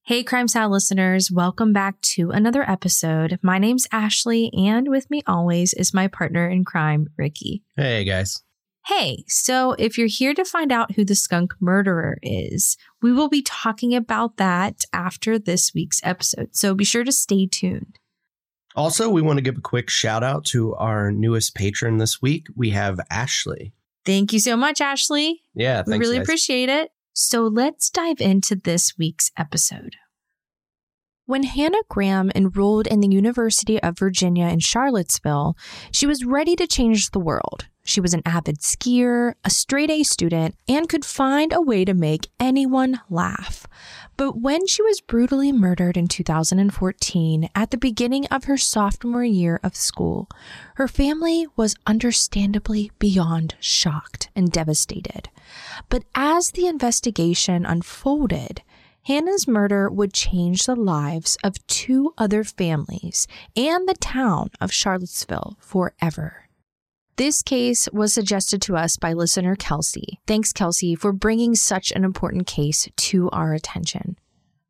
Hey, Crime Sound listeners, welcome back to another episode. My name's Ashley, and with me always is my partner in crime, Ricky. Hey, guys. Hey, so if you're here to find out who the skunk murderer is, we will be talking about that after this week's episode, so be sure to stay tuned. Also, we want to give a quick shout out to our newest patron this week. We have Ashley. Thank you so much, Ashley. Yeah, thanks, we really guys. appreciate it. So let's dive into this week's episode. When Hannah Graham enrolled in the University of Virginia in Charlottesville, she was ready to change the world. She was an avid skier, a straight-A student, and could find a way to make anyone laugh. But when she was brutally murdered in 2014, at the beginning of her sophomore year of school, her family was understandably beyond shocked and devastated. But as the investigation unfolded, Hannah's murder would change the lives of two other families and the town of Charlottesville forever. This case was suggested to us by listener Kelsey. Thanks, Kelsey, for bringing such an important case to our attention.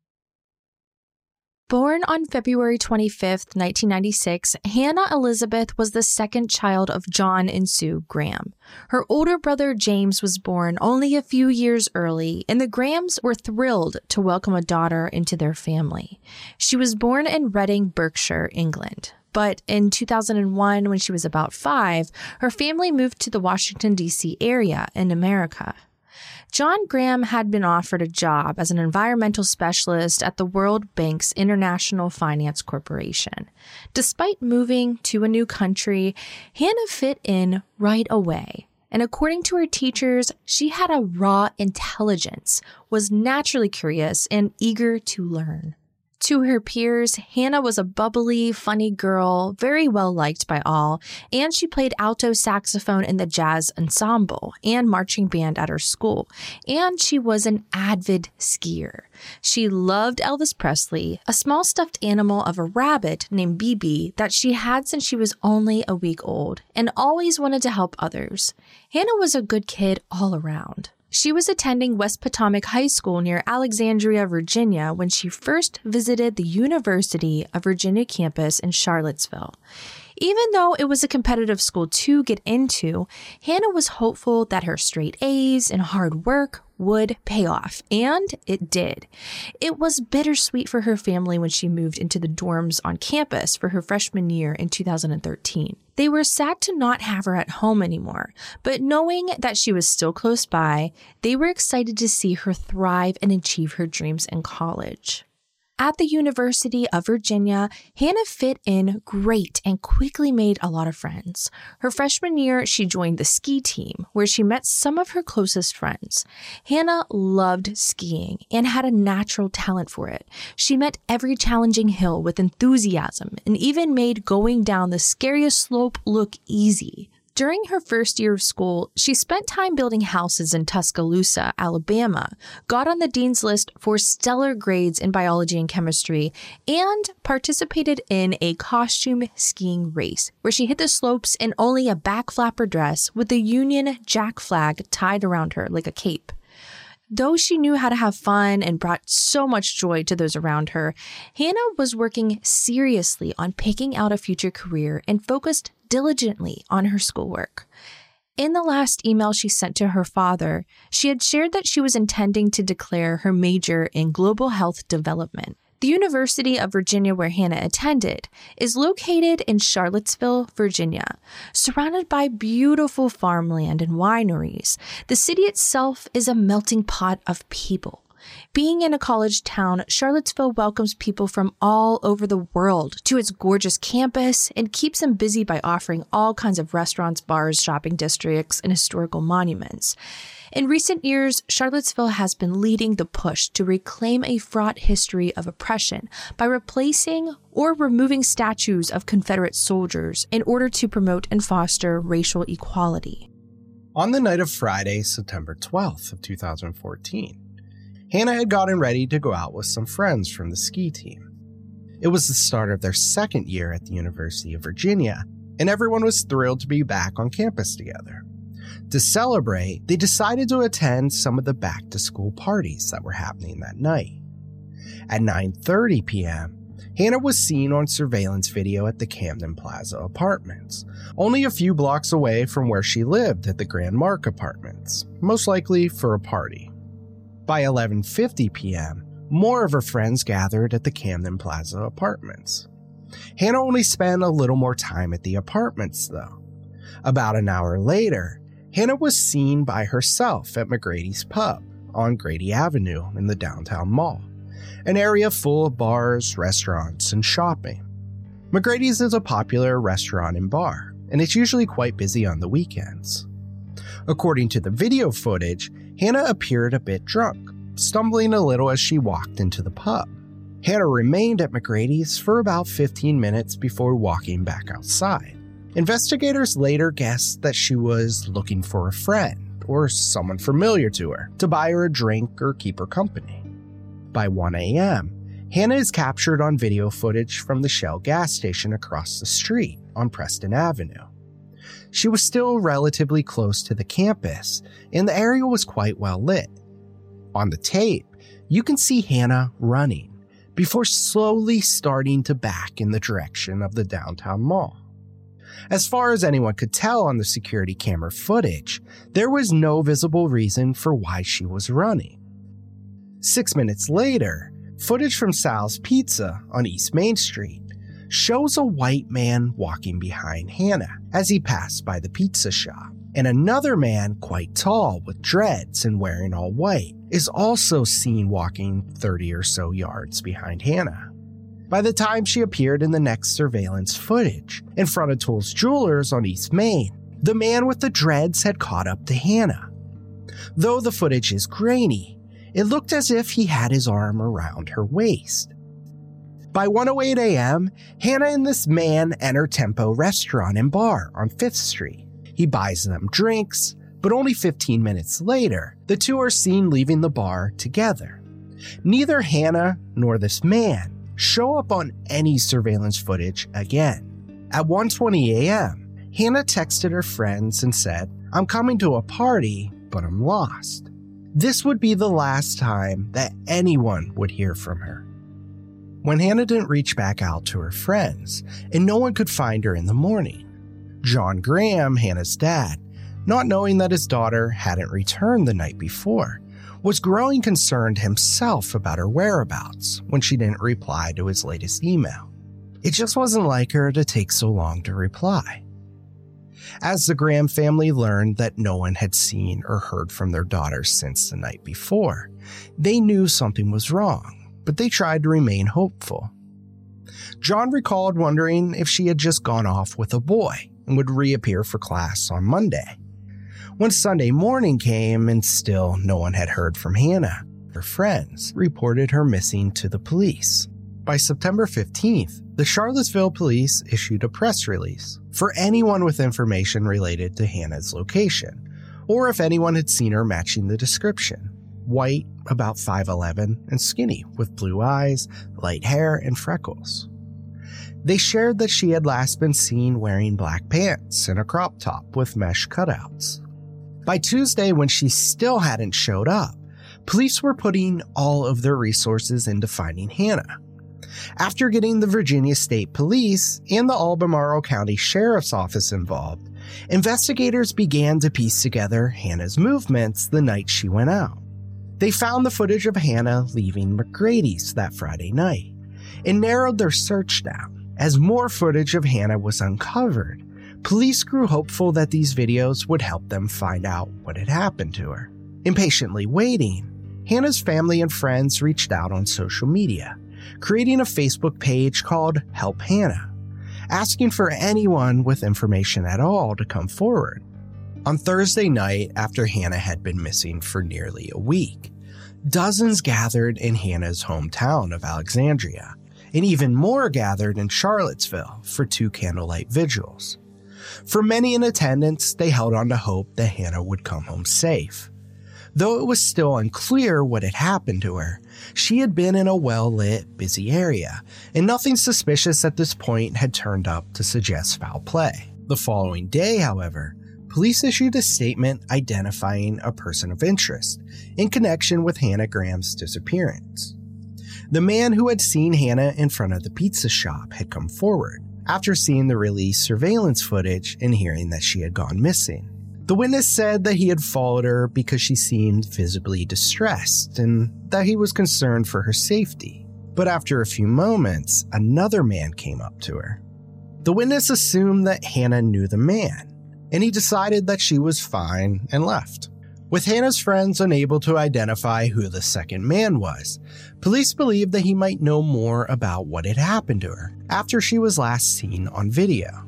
Born on February 25th, 1996, Hannah Elizabeth was the second child of John and Sue Graham. Her older brother James was born only a few years early, and the Grahams were thrilled to welcome a daughter into their family. She was born in Reading, Berkshire, England. But in 2001, when she was about 5, her family moved to the Washington, D.C. area in America. John Graham had been offered a job as an environmental specialist at the World Bank's International Finance Corporation. Despite moving to a new country, Hannah fit in right away. And according to her teachers, she had a raw intelligence, was naturally curious, and eager to learn. To her peers, Hannah was a bubbly, funny girl, very well liked by all, and she played alto saxophone in the jazz ensemble and marching band at her school, and she was an avid skier. She loved Elvis Presley, a small stuffed animal of a rabbit named Bibi that she had since she was only a week old, and always wanted to help others. Hannah was a good kid all around. She was attending West Potomac High School near Alexandria, Virginia, when she first visited the University of Virginia campus in Charlottesville. Even though it was a competitive school to get into, Hannah was hopeful that her straight A's and hard work would pay off, and it did. It was bittersweet for her family when she moved into the dorms on campus for her freshman year in 2013. They were sad to not have her at home anymore, but knowing that she was still close by, they were excited to see her thrive and achieve her dreams in college. At the University of Virginia, Hannah fit in great and quickly made a lot of friends. Her freshman year, she joined the ski team, where she met some of her closest friends. Hannah loved skiing and had a natural talent for it. She met every challenging hill with enthusiasm and even made going down the scariest slope look easy. During her first year of school, she spent time building houses in Tuscaloosa, Alabama, got on the dean's list for stellar grades in biology and chemistry, and participated in a costume skiing race where she hit the slopes in only a back flapper dress with the Union Jack flag tied around her like a cape. Though she knew how to have fun and brought so much joy to those around her, Hannah was working seriously on picking out a future career and focused diligently on her schoolwork. In the last email she sent to her father, she had shared that she was intending to declare her major in global health development. The University of Virginia, where Hannah attended, is located in Charlottesville, Virginia. Surrounded by beautiful farmland and wineries, the city itself is a melting pot of people. Being in a college town, Charlottesville welcomes people from all over the world to its gorgeous campus and keeps them busy by offering all kinds of restaurants, bars, shopping districts, and historical monuments. In recent years, Charlottesville has been leading the push to reclaim a fraught history of oppression by replacing or removing statues of Confederate soldiers in order to promote and foster racial equality. On the night of Friday, September 12th of 2014, Hannah had gotten ready to go out with some friends from the ski team. It was the start of their second year at the University of Virginia, and everyone was thrilled to be back on campus together. To celebrate, they decided to attend some of the back-to-school parties that were happening that night. At 9:30 p.m., Hannah was seen on surveillance video at the Camden Plaza Apartments, only a few blocks away from where she lived at the Grand Mark Apartments, most likely for a party. By 11:50 p.m., more of her friends gathered at the Camden Plaza Apartments. Hannah only spent a little more time at the apartments, though. About an hour later, Hannah was seen by herself at McGrady's Pub on Grady Avenue in the downtown mall, an area full of bars, restaurants, and shopping. McGrady's is a popular restaurant and bar, and it's usually quite busy on the weekends. According to the video footage, Hannah appeared a bit drunk, stumbling a little as she walked into the pub. Hannah remained at McGrady's for about 15 minutes before walking back outside. Investigators later guessed that she was looking for a friend or someone familiar to her to buy her a drink or keep her company. By 1 a.m., Hannah is captured on video footage from the Shell gas station across the street on Preston Avenue. She was still relatively close to the campus, and the area was quite well lit. On the tape, you can see Hannah running before slowly starting to back in the direction of the downtown mall. As far as anyone could tell on the security camera footage, there was no visible reason for why she was running. 6 minutes later, footage from Sal's Pizza on East Main Street shows a white man walking behind Hannah as he passed by the pizza shop, and another man quite tall with dreads and wearing all white is also seen walking 30 or so yards behind Hannah. By the time she appeared in the next surveillance footage, in front of Tools Jewelers on East Main, the man with the dreads had caught up to Hannah. Though the footage is grainy, it looked as if he had his arm around her waist. By 1:08 a.m., Hannah and this man enter Tempo Restaurant and Bar on 5th Street. He buys them drinks, but only 15 minutes later, the two are seen leaving the bar together. Neither Hannah nor this man show up on any surveillance footage again. At 1:20 a.m., Hannah texted her friends and said, "I'm coming to a party, but I'm lost." This would be the last time that anyone would hear from her. When Hannah didn't reach back out to her friends, and no one could find her in the morning, John Graham, Hannah's dad, not knowing that his daughter hadn't returned the night before, was growing concerned himself about her whereabouts when she didn't reply to his latest email. It just wasn't like her to take so long to reply. As the Graham family learned that no one had seen or heard from their daughter since the night before, they knew something was wrong, but they tried to remain hopeful. John recalled wondering if she had just gone off with a boy and would reappear for class on Monday. When Sunday morning came and still no one had heard from Hannah, her friends reported her missing to the police. By September 15th, the Charlottesville police issued a press release for anyone with information related to Hannah's location, or if anyone had seen her matching the description: white, about 5'11", and skinny, with blue eyes, light hair, and freckles. They shared that she had last been seen wearing black pants and a crop top with mesh cutouts. By Tuesday, when she still hadn't showed up, police were putting all of their resources into finding Hannah. After getting the Virginia State Police and the Albemarle County Sheriff's Office involved, investigators began to piece together Hannah's movements the night she went out. They found the footage of Hannah leaving McGrady's that Friday night and narrowed their search down. As more footage of Hannah was uncovered, police grew hopeful that these videos would help them find out what had happened to her. Impatiently waiting, Hannah's family and friends reached out on social media, creating a Facebook page called Help Hannah, asking for anyone with information at all to come forward. On Thursday night, after Hannah had been missing for nearly a week, dozens gathered in Hannah's hometown of Alexandria, and even more gathered in Charlottesville for 2 candlelight vigils. For many in attendance, they held on to hope that Hannah would come home safe. Though it was still unclear what had happened to her, she had been in a well-lit, busy area, and nothing suspicious at this point had turned up to suggest foul play. The following day, however, police issued a statement identifying a person of interest in connection with Hannah Graham's disappearance. The man who had seen Hannah in front of the pizza shop had come forward after seeing the released surveillance footage and hearing that she had gone missing. The witness said that he had followed her because she seemed visibly distressed and that he was concerned for her safety. But after a few moments, another man came up to her. The witness assumed that Hannah knew the man, and he decided that she was fine and left. With Hannah's friends unable to identify who the second man was, police believed that he might know more about what had happened to her after she was last seen on video.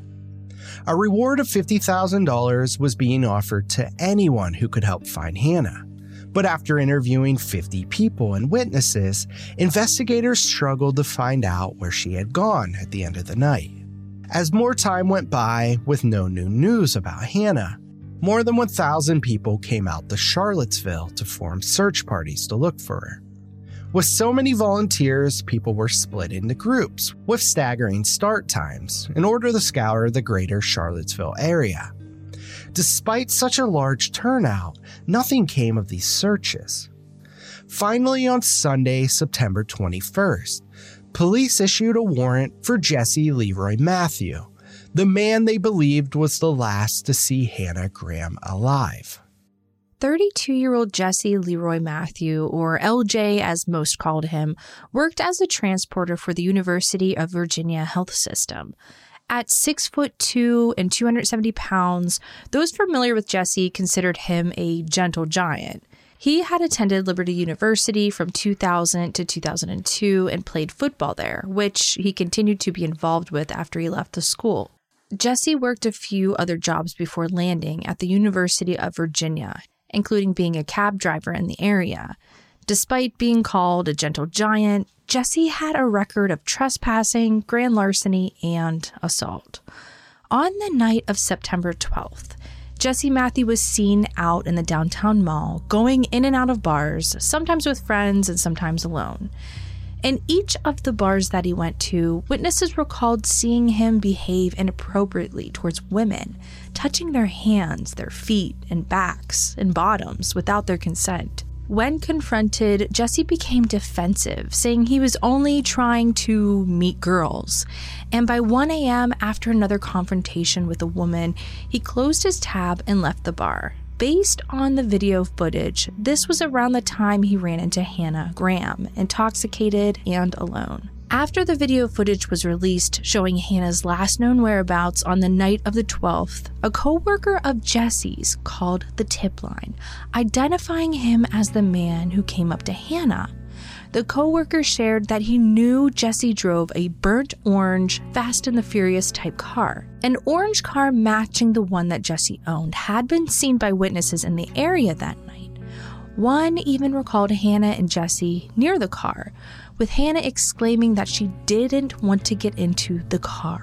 A reward of $50,000 was being offered to anyone who could help find Hannah. But after interviewing 50 people and witnesses, investigators struggled to find out where she had gone at the end of the night. As more time went by with no new news about Hannah, more than 1,000 people came out to Charlottesville to form search parties to look for her. With so many volunteers, people were split into groups with staggering start times in order to scour the greater Charlottesville area. Despite such a large turnout, nothing came of these searches. Finally, on Sunday, September 21st, police issued a warrant for Jesse Leroy Matthew, the man they believed was the last to see Hannah Graham alive. 32-year-old Jesse Leroy Matthew, or LJ as most called him, worked as a transporter for the University of Virginia Health System. At 6'2" and 270 pounds, those familiar with Jesse considered him a gentle giant. He had attended Liberty University from 2000 to 2002 and played football there, which he continued to be involved with after he left the school. Jesse worked a few other jobs before landing at the University of Virginia, including being a cab driver in the area. Despite being called a gentle giant, Jesse had a record of trespassing, grand larceny, and assault. On the night of September 12th, Jesse Matthew was seen out in the downtown mall, going in and out of bars, sometimes with friends and sometimes alone. In each of the bars that he went to, witnesses recalled seeing him behave inappropriately towards women, touching their hands, their feet, and backs and bottoms without their consent. When confronted, Jesse became defensive, saying he was only trying to meet girls. And by 1 a.m., after another confrontation with a woman, he closed his tab and left the bar. Based on the video footage, this was around the time he ran into Hannah Graham, intoxicated and alone. After the video footage was released showing Hannah's last known whereabouts on the night of the 12th, a co-worker of Jesse's called the tip line, identifying him as the man who came up to Hannah. The co-worker shared that he knew Jesse drove a burnt orange Fast and the Furious type car. An orange car matching the one that Jesse owned had been seen by witnesses in the area that night. One even recalled Hannah and Jesse near the car, with Hannah exclaiming that she didn't want to get into the car.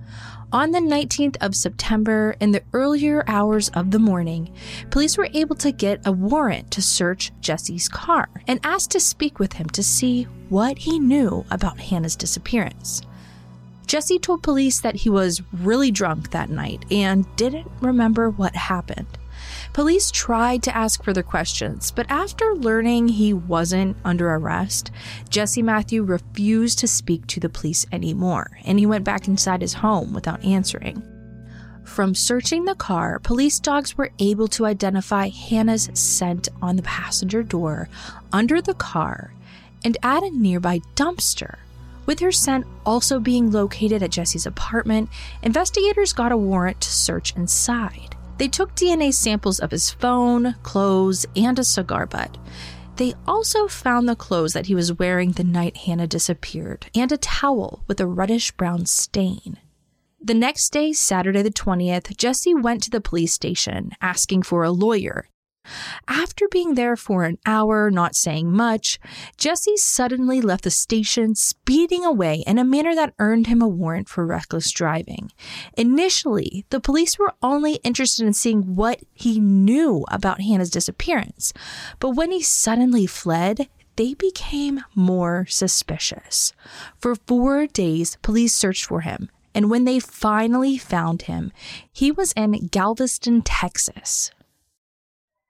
On the 19th of September, in the earlier hours of the morning, police were able to get a warrant to search Jesse's car and asked to speak with him to see what he knew about Hannah's disappearance. Jesse told police that he was really drunk that night and didn't remember what happened. Police tried to ask further questions, but after learning he wasn't under arrest, Jesse Matthew refused to speak to the police anymore, and he went back inside his home without answering. From searching the car, police dogs were able to identify Hannah's scent on the passenger door, under the car, and at a nearby dumpster. With her scent also being located at Jesse's apartment, investigators got a warrant to search inside. They took DNA samples of his phone, clothes, and a cigar butt. They also found the clothes that he was wearing the night Hannah disappeared, and a towel with a reddish-brown stain. The next day, Saturday the 20th, Jesse went to the police station, asking for a lawyer. After being there for an hour, not saying much, Jesse suddenly left the station, speeding away in a manner that earned him a warrant for reckless driving. Initially, the police were only interested in seeing what he knew about Hannah's disappearance, but when he suddenly fled, they became more suspicious. For 4 days, police searched for him, and when they finally found him, he was in Galveston, Texas.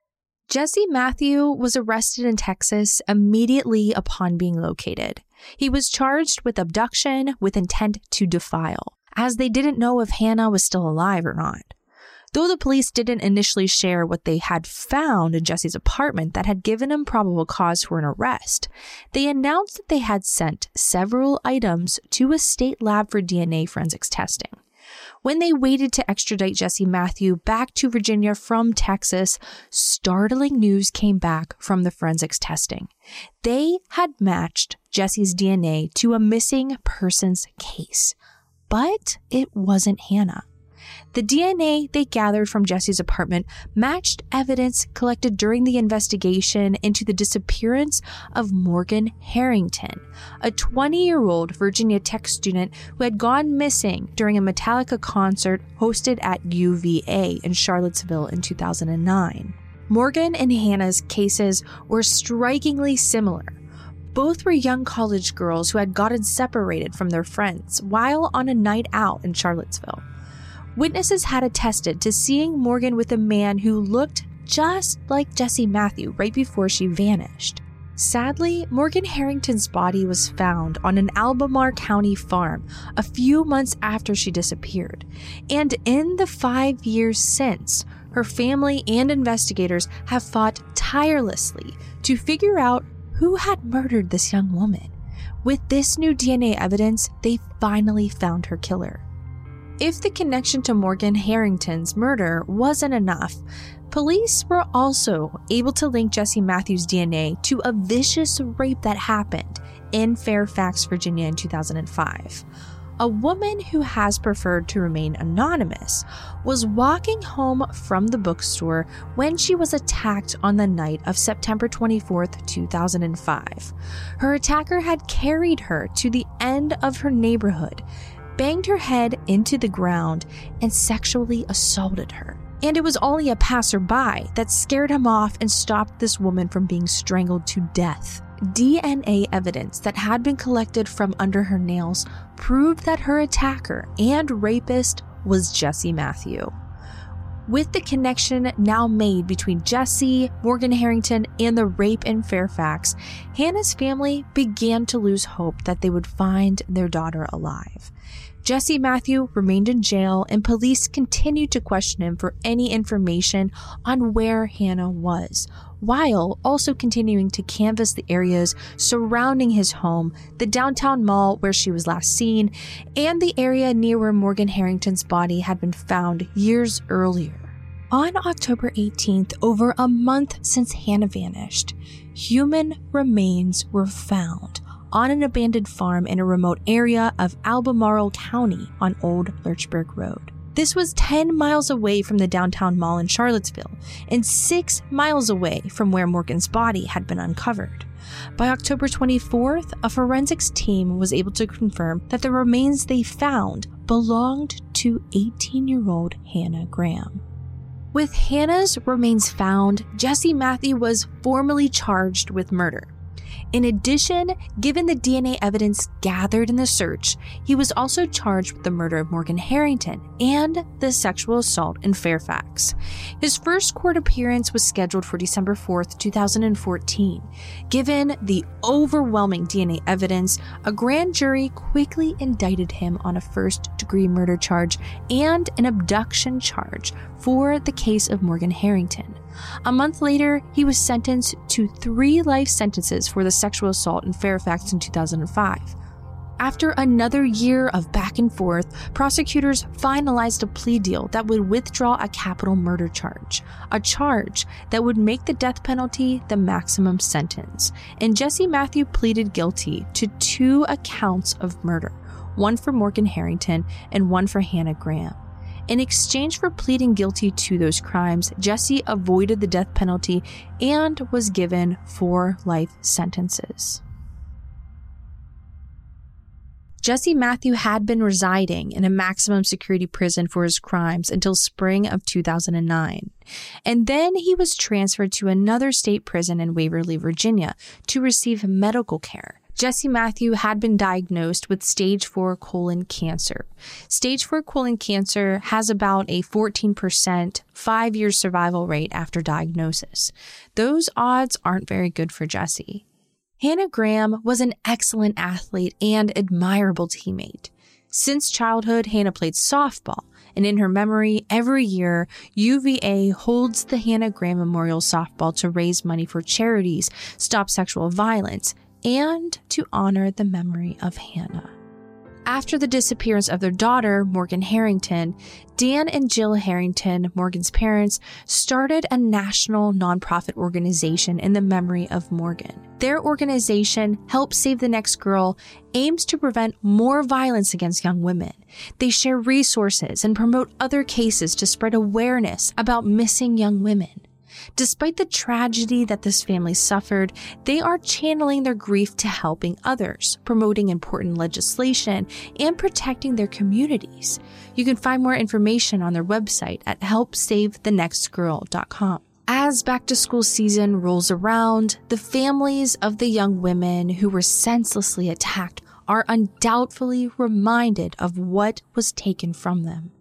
Jesse Matthew was arrested in Texas immediately upon being located. He was charged with abduction with intent to defile, as they didn't know if Hannah was still alive or not. Though the police didn't initially share what they had found in Jesse's apartment that had given him probable cause for an arrest, they announced that they had sent several items to a state lab for DNA forensics testing. When they waited to extradite Jesse Matthew back to Virginia from Texas, startling news came back from the forensics testing. They had matched Jesse's DNA to a missing persons case, but it wasn't Hannah. The DNA they gathered from Jesse's apartment matched evidence collected during the investigation into the disappearance of Morgan Harrington, a 20-year-old Virginia Tech student who had gone missing during a Metallica concert hosted at UVA in Charlottesville in 2009. Morgan and Hannah's cases were strikingly similar. Both were young college girls who had gotten separated from their friends while on a night out in Charlottesville. Witnesses had attested to seeing Morgan with a man who looked just like Jesse Matthew right before she vanished. Sadly, Morgan Harrington's body was found on an Albemarle County farm a few months after she disappeared. And in the 5 years since, her family and investigators have fought tirelessly to figure out who had murdered this young woman. With this new DNA evidence, they finally found her killer. If the connection to Morgan Harrington's murder wasn't enough, police were also able to link Jesse Matthews' DNA to a vicious rape that happened in Fairfax, Virginia in 2005. A woman who has preferred to remain anonymous was walking home from the bookstore when she was attacked on the night of September 24th, 2005. Her attacker had carried her to the end of her neighborhood, banged her head into the ground, and sexually assaulted her. And it was only a passerby that scared him off and stopped this woman from being strangled to death. DNA evidence that had been collected from under her nails proved that her attacker and rapist was Jesse Matthew. With the connection now made between Jesse, Morgan Harrington, and the rape in Fairfax, Hannah's family began to lose hope that they would find their daughter alive. Jesse Matthew remained in jail, and police continued to question him for any information on where Hannah was, while also continuing to canvass the areas surrounding his home, the downtown mall where she was last seen, and the area near where Morgan Harrington's body had been found years earlier. On October 18th, over a month since Hannah vanished, human remains were found on an abandoned farm in a remote area of Albemarle County on Old Lurchburg Road. This was 10 miles away from the downtown mall in Charlottesville and 6 miles away from where Morgan's body had been uncovered. By October 24th, a forensics team was able to confirm that the remains they found belonged to 18-year-old Hannah Graham. With Hannah's remains found, Jesse Matthew was formally charged with murder. In addition, given the DNA evidence gathered in the search, he was also charged with the murder of Morgan Harrington and the sexual assault in Fairfax. His first court appearance was scheduled for December 4th, 2014. Given the overwhelming DNA evidence, a grand jury quickly indicted him on a first-degree murder charge and an abduction charge for the case of Morgan Harrington. A month later, he was sentenced to 3 life sentences for the sexual assault in Fairfax in 2005. After another year of back and forth, prosecutors finalized a plea deal that would withdraw a capital murder charge, a charge that would make the death penalty the maximum sentence. And Jesse Matthew pleaded guilty to 2 accounts of murder, one for Morgan Harrington and one for Hannah Graham. In exchange for pleading guilty to those crimes, Jesse avoided the death penalty and was given 4 life sentences. Jesse Matthew had been residing in a maximum security prison for his crimes until spring of 2009. And then he was transferred to another state prison in Waverly, Virginia to receive medical care Jesse Matthew had been diagnosed with stage 4 colon cancer. Stage 4 colon cancer has about a 14% 5-year survival rate after diagnosis. Those odds aren't very good for Jesse. Hannah Graham was an excellent athlete and admirable teammate. Since childhood, Hannah played softball, and in her memory, every year, UVA holds the Hannah Graham Memorial Softball to raise money for charities, stop sexual violence, and to honor the memory of Hannah. After the disappearance of their daughter, Morgan Harrington, Dan and Jill Harrington, Morgan's parents, started a national nonprofit organization in the memory of Morgan. Their organization, Help Save the Next Girl, aims to prevent more violence against young women. They share resources and promote other cases to spread awareness about missing young women. Despite the tragedy that this family suffered, they are channeling their grief to helping others, promoting important legislation, and protecting their communities. You can find more information on their website at helpsavethenextgirl.com. As back-to-school season rolls around, the families of the young women who were senselessly attacked are undoubtedly reminded of what was taken from them.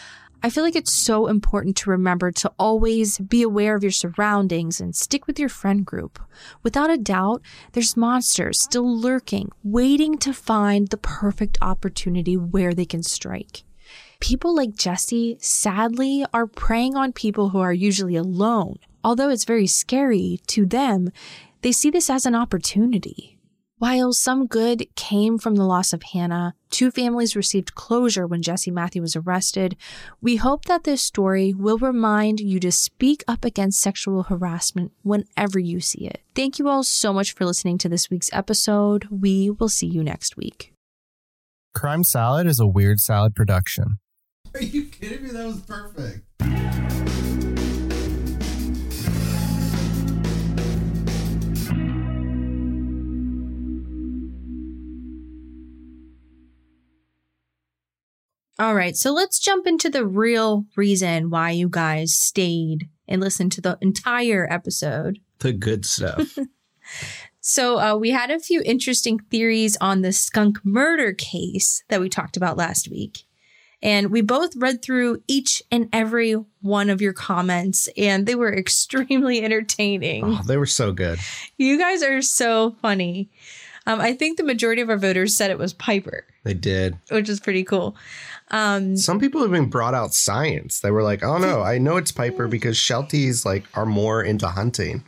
I feel like it's so important to remember to always be aware of your surroundings and stick with your friend group. Without a doubt, there's monsters still lurking, waiting to find the perfect opportunity where they can strike. People like Jesse, sadly, are preying on people who are usually alone. Although it's very scary to them, they see this as an opportunity. While some good came from the loss of Hannah, 2 families received closure when Jesse Matthew was arrested. We hope that this story will remind you to speak up against sexual harassment whenever you see it. Thank you all so much for listening to this week's episode. We will see you next week. Crime Salad is a Weird Salad production. Are you kidding me? That was perfect. All right, so let's jump into the real reason why you guys stayed and listened to the entire episode. The good stuff. So we had a few interesting theories on the skunk murder case that we talked about last week. And we both read through each and every one of your comments, and they were extremely entertaining. Oh, they were so good. You guys are so funny. I think the majority of our voters said it was Piper. They did. Which is pretty cool. Some people have even brought out science. They were like, oh no, I know it's Piper because Shelties are more into hunting.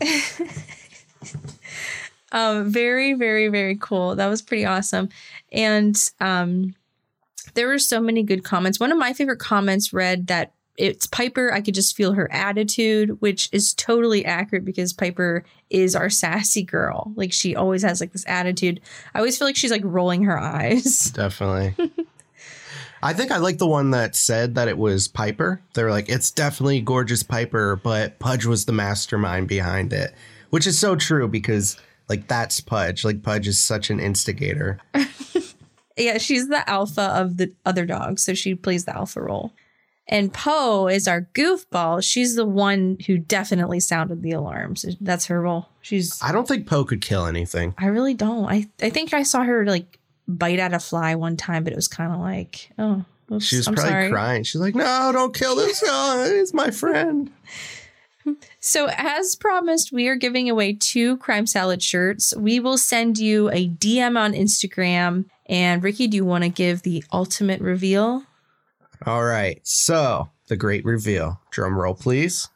Very, very, very cool. That was pretty awesome. And there were so many good comments. One of my favorite comments read that it's Piper. I could just feel her attitude, which is totally accurate because Piper is our sassy girl. Like, she always has this attitude. I always feel like she's rolling her eyes. Definitely. I think I like the one that said that it was Piper. They were like, it's definitely gorgeous Piper, but Pudge was the mastermind behind it, which is so true because that's Pudge. Pudge is such an instigator. Yeah, she's the alpha of the other dogs, so she plays the alpha role. And Poe is our goofball. She's the one who definitely sounded the alarms. That's her role. I don't think Poe could kill anything. I really don't. I think I saw her bite at a fly one time, but it was kind of oh, oops, she was probably crying. She's like, no, don't kill this guy. He's my friend. So as promised, we are giving away 2 Crime Salad shirts. We will send you a DM on Instagram. And Ricky, do you want to give the ultimate reveal? All right. So the great reveal. Drum roll, please.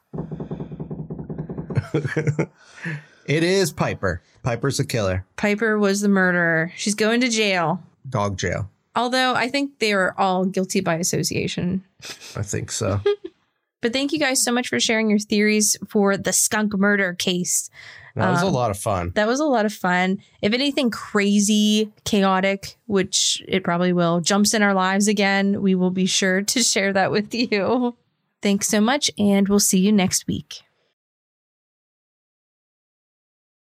It is Piper. Piper's a killer. Piper was the murderer. She's going to jail. Dog jail. Although I think they are all guilty by association. I think so. But thank you guys so much for sharing your theories for the skunk murder case. That was a lot of fun. That was a lot of fun. If anything crazy, chaotic, which it probably will, jumps in our lives again, we will be sure to share that with you. Thanks so much, and we'll see you next week.